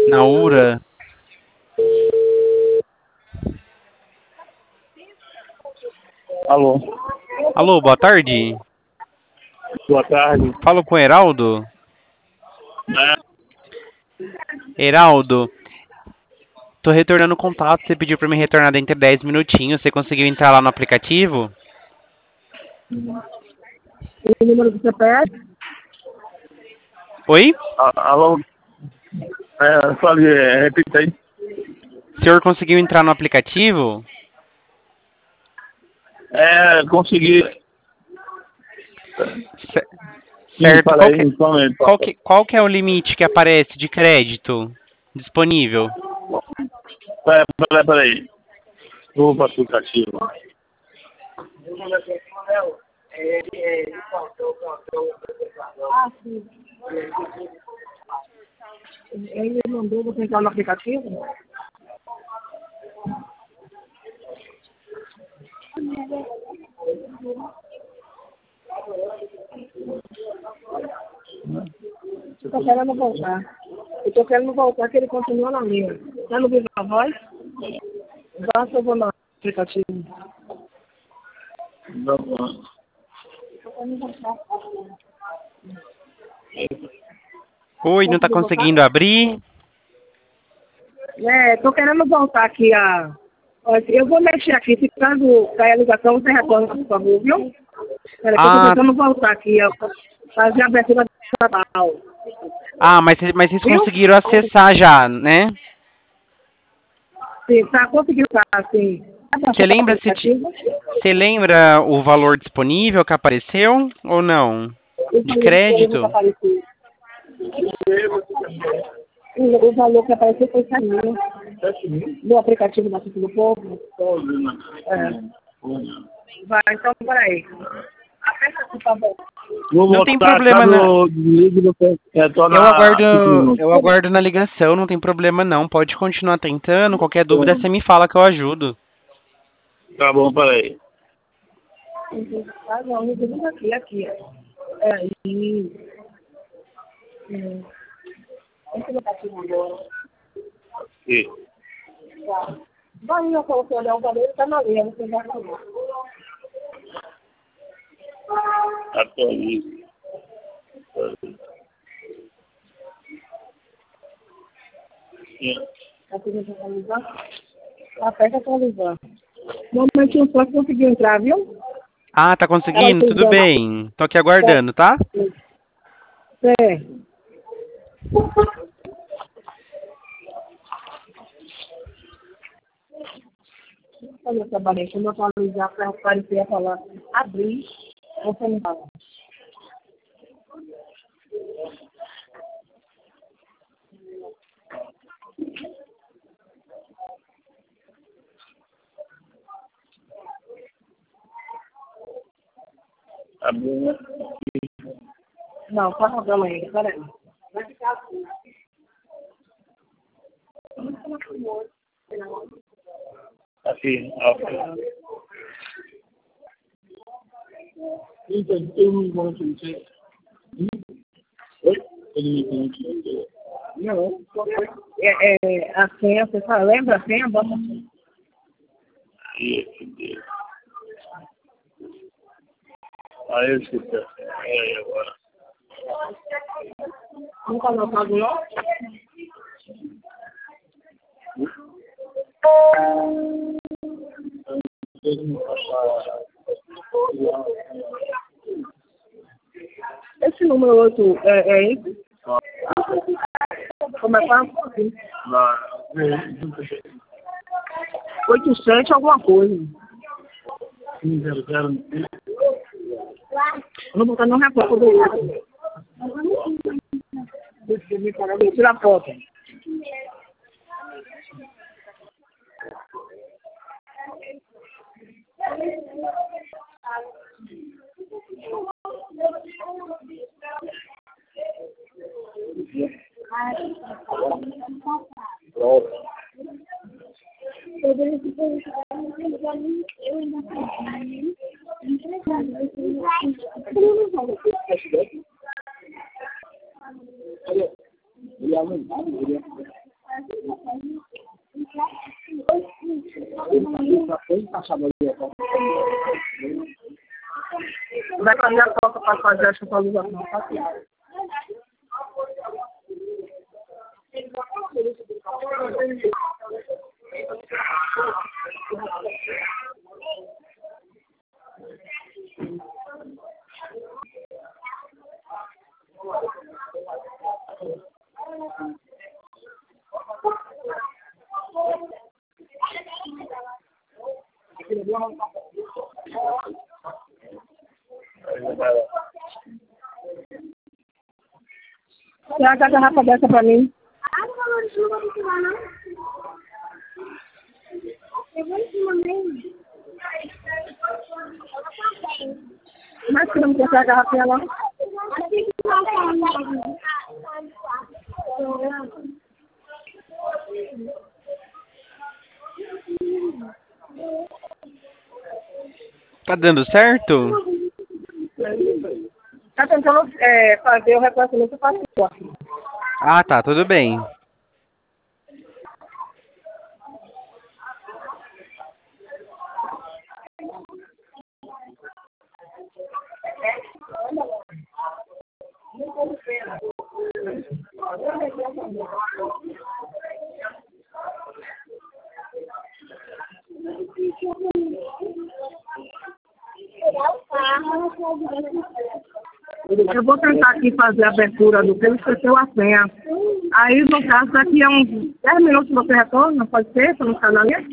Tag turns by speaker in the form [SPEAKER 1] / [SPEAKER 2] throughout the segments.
[SPEAKER 1] Naura.
[SPEAKER 2] Alô,
[SPEAKER 1] Alô, boa tarde.
[SPEAKER 2] boa tarde.
[SPEAKER 1] Falo com o Heraldo. Heraldo, tô retornando o contato. Você pediu pra me retornar dentro de 10 minutinhos. Você conseguiu entrar lá no aplicativo?
[SPEAKER 3] O número do CPF?
[SPEAKER 1] Oi?
[SPEAKER 2] Alô, falei, repita aí.
[SPEAKER 1] O senhor conseguiu entrar no aplicativo?
[SPEAKER 2] Consegui. Sim,
[SPEAKER 1] Certo.
[SPEAKER 2] fala aí, somente.
[SPEAKER 1] Qual que é o limite que aparece de crédito disponível?
[SPEAKER 2] Peraí. Vou para o aplicativo.
[SPEAKER 3] Ah, sim. Ele mandou você entrar no aplicativo? Eu tô querendo voltar. Eu tô querendo voltar, que ele continua na linha. Tá no Viva Voz? Basta eu vou no aplicativo.
[SPEAKER 1] Oi, não tá
[SPEAKER 3] Conseguiu voltar?
[SPEAKER 1] conseguindo abrir?
[SPEAKER 3] Tô querendo voltar aqui a... Eu vou mexer aqui, se caso cair a ligação, você retorna, por favor, viu? Peraí, que eu tô
[SPEAKER 1] Ah,
[SPEAKER 3] tentando voltar aqui, ó, fazer a abertura do canal.
[SPEAKER 1] mas vocês
[SPEAKER 3] Viu?
[SPEAKER 1] conseguiram acessar já, né?
[SPEAKER 3] Sim, tá conseguindo tá, sim. Tá
[SPEAKER 1] Você
[SPEAKER 3] baixando o
[SPEAKER 1] lembra
[SPEAKER 3] aplicativo?
[SPEAKER 1] você lembra o valor disponível que apareceu ou não?
[SPEAKER 3] O
[SPEAKER 1] De
[SPEAKER 3] valor disponível que
[SPEAKER 1] crédito?
[SPEAKER 3] apareceu. O valor que apareceu foi 7 mil. No aplicativo da Cita do Povo. Vai, então, peraí. Aperta, por favor.
[SPEAKER 2] Vou
[SPEAKER 1] Não tem
[SPEAKER 2] botar,
[SPEAKER 1] problema
[SPEAKER 2] caso
[SPEAKER 1] não.
[SPEAKER 2] eu desligue, você retorna 5 minutos.
[SPEAKER 1] Eu aguardo na ligação, não tem problema não. Pode continuar tentando, qualquer dúvida você me fala que eu ajudo.
[SPEAKER 2] Tá bom, peraí.
[SPEAKER 3] Ah, não, não aqui. E... Esse aplicativo agora.
[SPEAKER 2] Aqui.
[SPEAKER 3] Tá. Vai, eu coloquei olhar o valor, tá na linha, você já falou.
[SPEAKER 2] Atualize.
[SPEAKER 3] Atualizar? Aperta atualizar. No momentinho só que conseguiu entrar, viu?
[SPEAKER 1] Ah, tá
[SPEAKER 3] Ela
[SPEAKER 1] conseguindo?
[SPEAKER 3] fez
[SPEAKER 1] Tudo bem. Tô aqui aguardando, tá?
[SPEAKER 3] É. Olha essa barreira, quando eu atualizar para aparecer a falar abrir, você não fala.
[SPEAKER 2] Abriu.
[SPEAKER 3] Não, tá rodando ainda, peraí. Vai ficar assim.
[SPEAKER 2] Aqui, ó. Então, eu não vou te Oi?
[SPEAKER 3] Não, a senha, você fala, lembra a senha? Bota assim.
[SPEAKER 2] Aí eu esqueci. Aí agora.
[SPEAKER 3] Não tá anotado, não? Esse número 8 é esse? Como é que é? 87 alguma coisa.
[SPEAKER 2] 500.
[SPEAKER 3] Eu não vou botar no repórter do lado. Deixa eu me parar, vou tirar a foto. Vai fazer a troca para fazer a atualização. Tá? Traga a garrafa dessa para mim. Mas que não quer a garrafinha lá?
[SPEAKER 1] Tá dando certo?
[SPEAKER 3] Tá tentando fazer o reconhecimento facial.
[SPEAKER 1] Ah, tá, tudo bem.
[SPEAKER 3] Eu vou tentar aqui fazer a abertura do que ele esqueceu a senha. Aí, no caso, daqui a uns 10 minutos você retorna, pode ser, para não ficar na linha?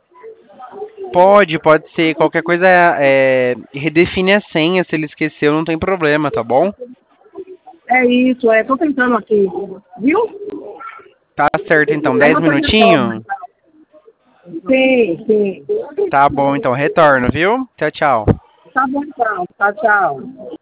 [SPEAKER 1] Pode ser. Qualquer coisa, redefine a senha. Se ele esqueceu, não tem problema, tá bom?
[SPEAKER 3] É isso, tô tentando aqui, viu?
[SPEAKER 1] Tá certo, então. 10 minutinhos?
[SPEAKER 3] Sim, sim.
[SPEAKER 1] Tá bom, então. Retorno, viu? Tchau, tchau.
[SPEAKER 3] Tá bom, então. Tchau, tchau.